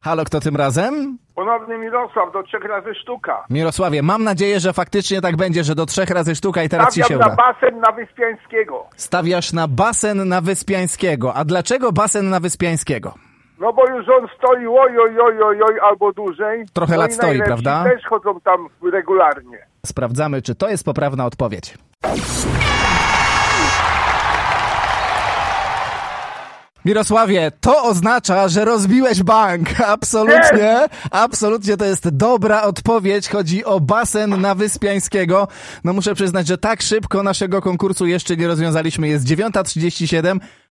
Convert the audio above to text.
Halo, kto tym razem? Ponowny Mirosław, do 3 razy sztuka. Mirosławie, mam nadzieję, że faktycznie tak będzie, że do 3 razy sztuka i teraz ci się Stawiam uda. na basen na Wyspiańskiego. Stawiasz na basen na Wyspiańskiego. A dlaczego basen na Wyspiańskiego? No bo już on stoi oj, albo dłużej. Trochę no lat i stoi, najlepsi prawda? też chodzą tam regularnie. Sprawdzamy, czy to jest poprawna odpowiedź. Mirosławie, to oznacza, że rozbiłeś bank. Absolutnie to jest dobra odpowiedź. Chodzi o basen na Wyspiańskiego. No muszę przyznać, że tak szybko naszego konkursu jeszcze nie rozwiązaliśmy. Jest 9:37.